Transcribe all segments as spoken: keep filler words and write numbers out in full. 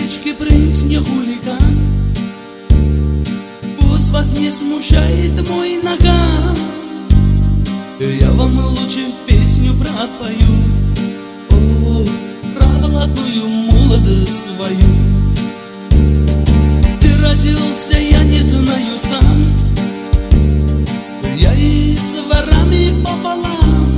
Девочки, принц не хулиган, пусть вас не смущает мой наган. Я вам лучше песню пропою, о, про молодую молодость свою. Ты родился, я не знаю сам, я и с ворами пополам,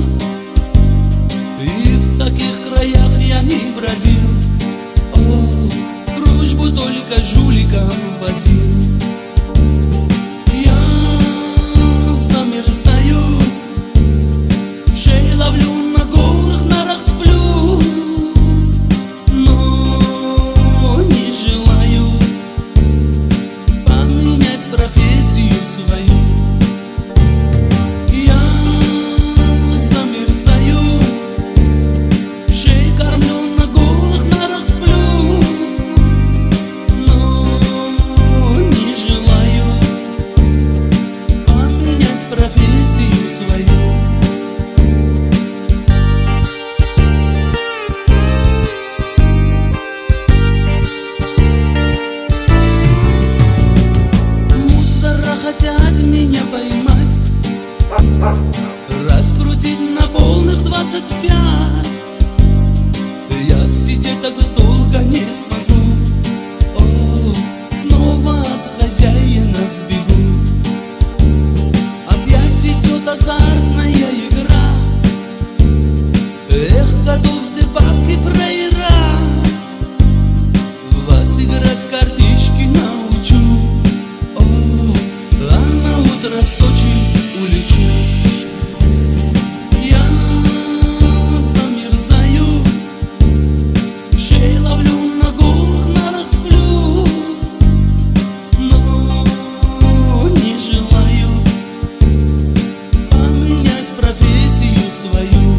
и в таких краях я не бродил, о, дружбу только жуликам водил. Я замерзаю, шею ловлю, на голых нарах сплю, но не желаю поменять профессию свою. Я замерзаю, шею кормлю, на голых нарах сплю, но не желаю поменять профессию свою. Хотят меня поймать, раскрутить на полных двадцать пять. Я сидеть так долго не смогу, о, снова от хозяина сбегу. Опять идет азартная игра, эх, готовьте бабки фраера, вас играть картишки научу, в Сочи улечу. Я замерзаю, шею ловлю, на голых нарах сплю, но не желаю поменять профессию свою.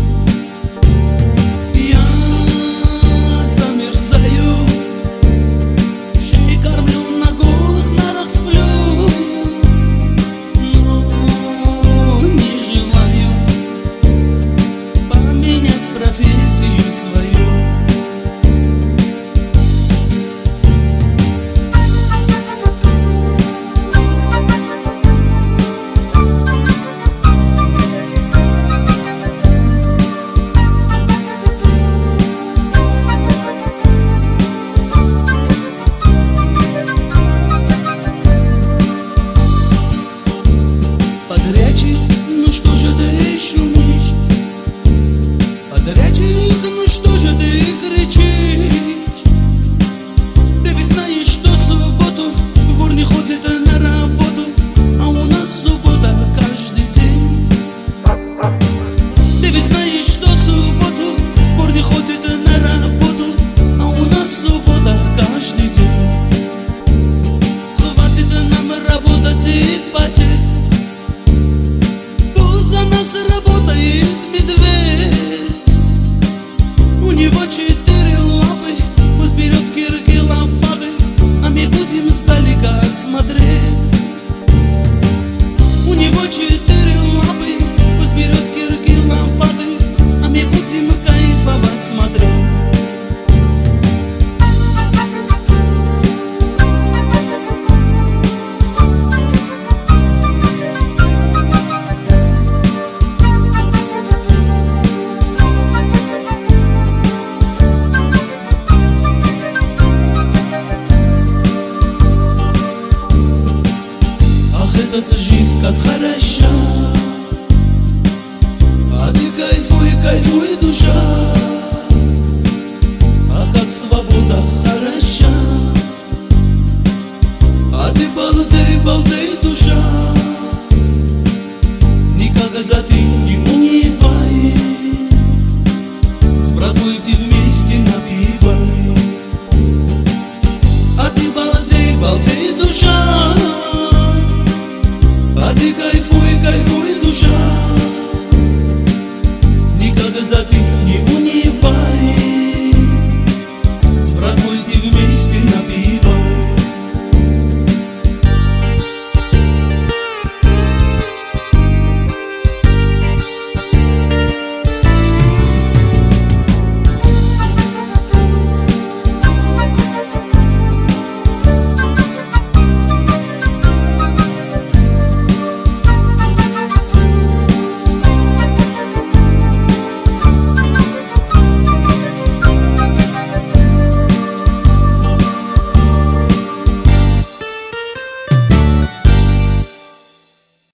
Я замерзаю, шею кормлю, на голых нарах сплю, профессию свою. Подрядчик, ну что же ты шумишь? Подрядчик